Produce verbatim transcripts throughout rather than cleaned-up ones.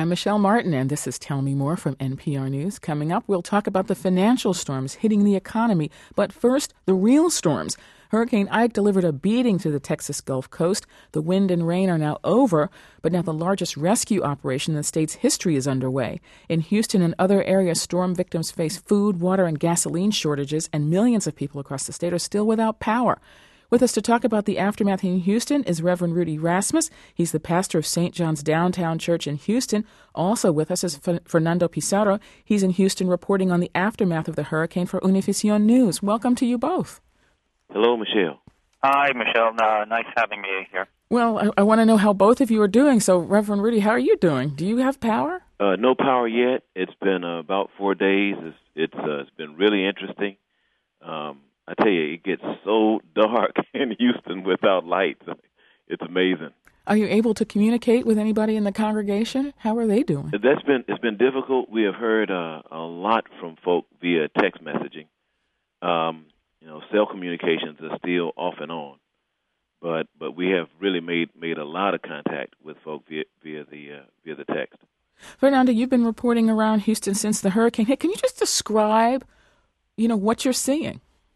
I'm Michelle Martin, and this is Tell Me More from N P R News. Coming up, we'll talk about the financial storms hitting the economy. But first, the real storms. Hurricane Ike delivered a beating to the Texas Gulf Coast. The wind and rain are now over, but now the largest rescue operation in the state's history is underway. In Houston and other areas, storm victims face food, water, and gasoline shortages, and millions of people across the state are still without power. With us to talk about the aftermath in Houston is Reverend Rudy Rasmus. He's the pastor of Saint John's Downtown Church in Houston. Also with us is Fernando Pizarro. He's in Houston reporting on the aftermath of the hurricane for Univision News. Welcome to you both. Hello, Michelle. Hi, Michelle. Uh, nice having me here. Well, I, I want to know how both of you are doing. So, Reverend Rudy, how are you doing? Do you have power? Uh, no power yet. It's been uh, about four days. It's it's, uh, it's been really interesting. Um, I tell you, it gets so dark in Houston without lights. It's amazing. Are you able to communicate with anybody in the congregation? How are they doing? That's been it's been difficult. We have heard uh, a lot from folk via text messaging. Um, you know, cell communications are still off and on, but but we have really made, made a lot of contact with folk via via the uh, via the text. Fernando, you've been reporting around Houston since the hurricane. Hey, can you just describe, you know, what you're seeing?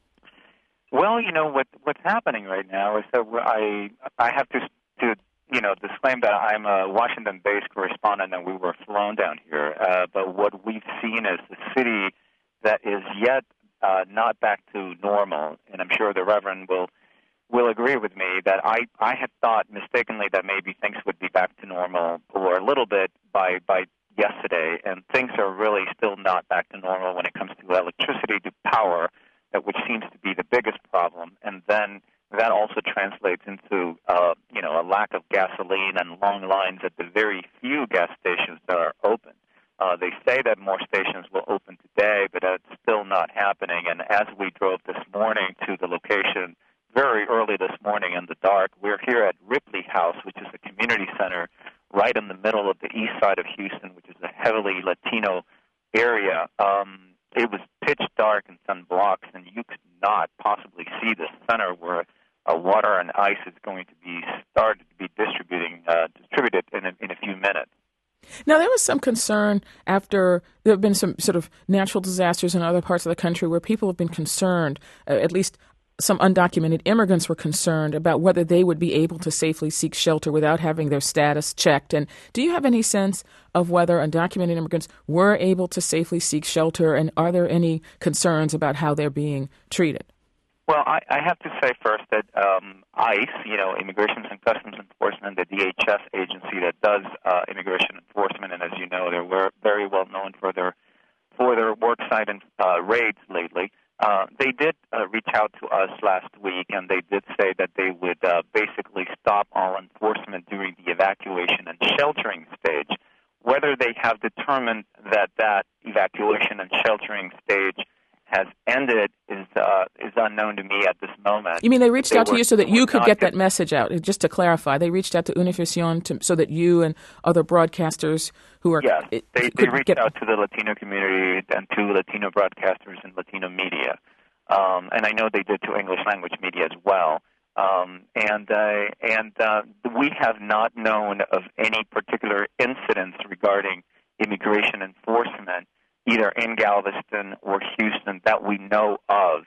Well, you know what what's happening right now is that I I have to to you know disclaim that I'm a Washington-based correspondent and we were flown down here. Uh, but what we've seen is the city that is yet uh, not back to normal, and I'm sure the Reverend will will agree with me that I I had thought mistakenly that maybe things would be back to normal or a little bit by by yesterday, and things are really still not back to normal when it comes to electricity to power, which seems to be the biggest problem, and then that also translates into, uh, you know, a lack of gasoline and long lines at the very few gas stations that are open. Uh, they say that more stations will open today, but that's still not happening. And as we drove this morning to the location very early this morning in the dark, we're here at Ripley House, which is a community center right in the middle of the east side of Houston, which is a heavily Latino area. Um, It was pitch dark in some blocks, and you could not possibly see the center where uh, water and ice is going to be started to be distributing uh, distributed in a, in a few minutes. Now, there was some concern after there have been some sort of natural disasters in other parts of the country where people have been concerned, uh, at least some undocumented immigrants were concerned about whether they would be able to safely seek shelter without having their status checked. And do you have any sense of whether undocumented immigrants were able to safely seek shelter, and are there any concerns about how they're being treated? Well, I, I have to say first that um, ICE, you know, Immigration and Customs Enforcement, the D H S agency that does uh, immigration enforcement, and as you know, they're very well known for their for their worksite and uh, raids lately. Uh, they did uh, reach out to us last week, and they did say that they would uh, basically stop all enforcement during the evacuation and sheltering stage. Whether they have determined that that evacuation and sheltering stage has ended is uh, is unknown to me at this moment. You mean they reached they out were, to you so that you could get that to, message out? Just to clarify, they reached out to Univision to, so that you and other broadcasters who are... Yes, it, they, they reached get, out to the Latino community and to Latino broadcasters and Latino media. Um, and I know they did to English language media as well. Um, and uh, and uh, we have not known of any particular incidents regarding immigration enforcement either in Galveston or Houston that we know of.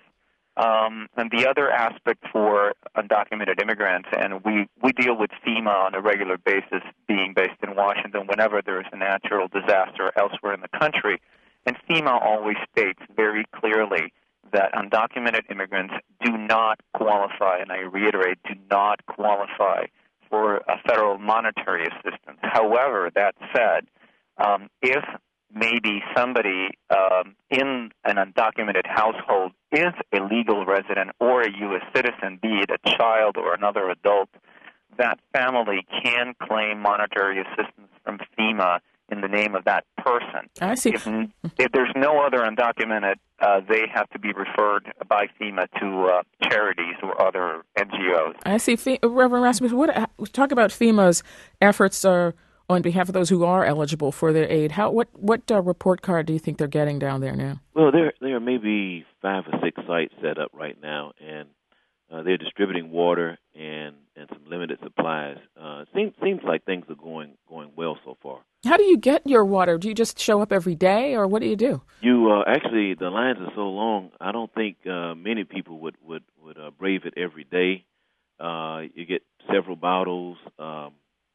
Um, and the other aspect for undocumented immigrants, and we, we deal with FEMA on a regular basis, being based in Washington, whenever there is a natural disaster elsewhere in the country. And FEMA always states very clearly that undocumented immigrants do not qualify, and I reiterate, do not qualify for a federal monetary assistance. However, that said, um, if maybe somebody um, in an undocumented household is a legal resident or a U S citizen, be it a child or another adult, that family can claim monetary assistance from FEMA in the name of that person. I see. If, if there's no other undocumented, uh, they have to be referred by FEMA to uh, charities or other N G Os. I see. Fe- Reverend Rasmus, what, talk about FEMA's efforts uh, on behalf of those who are eligible for their aid. How what what uh, report card do you think they're getting down there now? Well, there there are maybe five or six sites set up right now, and uh, they're distributing water and, and some limited supplies. Uh, it seems seems like things are going going well so far. How do you get your water? Do you just show up every day, or what do you do? You uh, actually, the lines are so long. I don't think uh, many people would would would uh, brave it every day. Uh, you get several bottles um,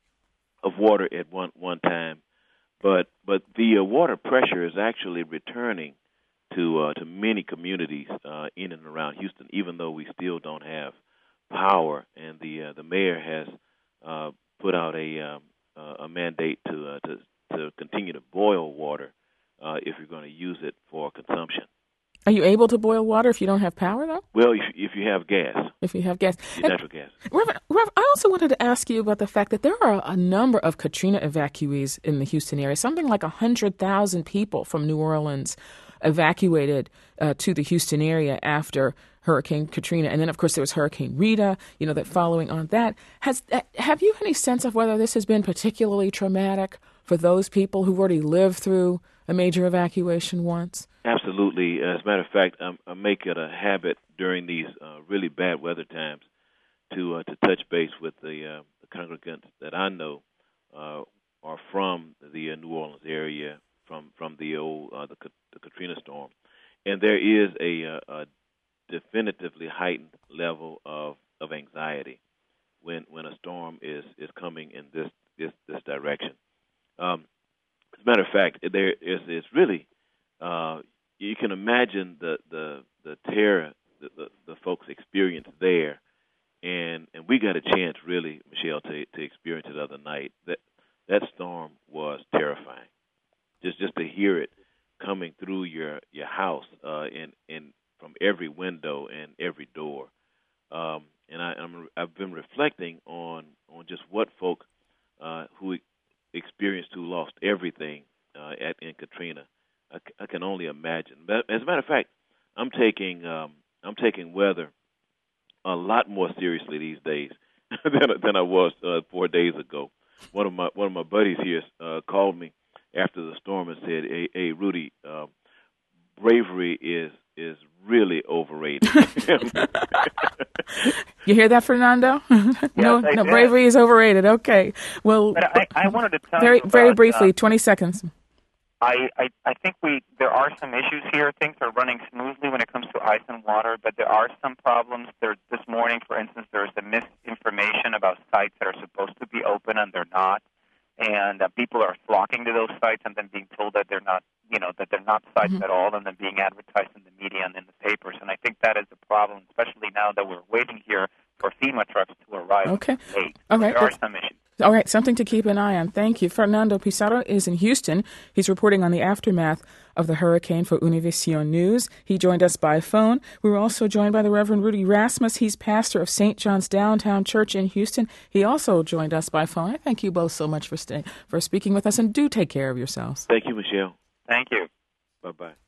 of water at one one time, but but the uh, water pressure is actually returning to uh, to many communities uh, in and around Houston, even though we still don't have power. And the uh, the mayor has uh, put out a um, uh, a mandate to uh, to to continue to boil water uh, if you're going to use it for consumption. Are you able to boil water if you don't have power, though? Well, if, if you have gas. If you have gas. Your natural gas. Reverend, Reverend, I also wanted to ask you about the fact that there are a number of Katrina evacuees in the Houston area. Something like one hundred thousand people from New Orleans evacuated uh, to the Houston area after Hurricane Katrina. And then, of course, there was Hurricane Rita, you know, that following on that. Has uh, have you any sense of whether this has been particularly traumatic for those people who've already lived through a major evacuation once? Absolutely. As a matter of fact, I'm, I make it a habit during these uh, really bad weather times to uh, to touch base with the, uh, the congregants that I know uh, are from the uh, New Orleans area, from from the old uh, the, the Katrina storm, and there is a, a, a definitively heightened level of, of anxiety when when a storm is, is coming in this this, this direction. Um, as a matter of fact, there is it's really uh, you can imagine the the, the terror that the, the folks experienced there, and, and we got a chance really, Michelle, to to experience it the other night. That that storm was terrifying. Just just to hear it coming through your your house uh, in in from every window and every door, um, and I, I'm, I've been reflecting on on just what folk uh, who experienced who lost everything uh, at in Katrina. I, I can only imagine. But as a matter of fact, I'm taking um, I'm taking weather a lot more seriously these days than than I was uh, four days ago. One of my one of my buddies here uh, called me after the storm and said, "Hey, hey Rudy, uh, bravery is is really overrated." You hear that, Fernando? no, yes, no, bravery is overrated. Okay. Well, but I, I wanted to tell very, you about, very briefly, uh, twenty seconds. I, I, I think we there are some issues here. Things are running smoothly when it comes to ice and water, but there are some problems. There, this morning, for instance, there is a misinformation about sites that are supposed to be open and they're not, and uh, people are flocking to those sites and then being told that they're not, you know, that they're not sites mm-hmm. at all, and then being advertised in the media and in the papers. And I think that is a problem, especially now that we're waiting here for FEMA trucks to arrive. Okay. Late. All right. There are some issues. All right, something to keep an eye on. Thank you. Fernando Pizarro is in Houston. He's reporting on the aftermath of the hurricane for Univision News. He joined us by phone. We were also joined by the Reverend Rudy Rasmus. He's pastor of Saint John's Downtown Church in Houston. He also joined us by phone. I thank you both so much for stay, for speaking with us, and do take care of yourselves. Thank you, Michelle. Thank you. Bye-bye.